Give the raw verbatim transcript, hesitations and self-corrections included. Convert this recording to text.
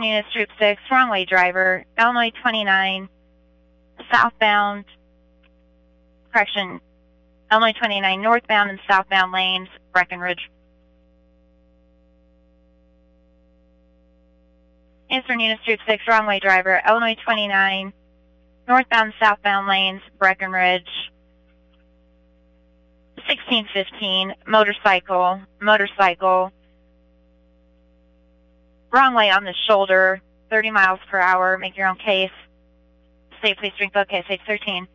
Eastern Units Troop six, wrong way driver, Illinois twenty-nine, southbound, correction, Illinois twenty-nine, northbound and southbound lanes, Breckenridge. Eastern Units Troop six, wrong way driver, Illinois twenty-nine, northbound, southbound lanes, Breckenridge. sixteen fifteen, motorcycle, motorcycle, wrong way on the shoulder, thirty miles per hour, make your own case. State Police Drink Book, case H thirteen.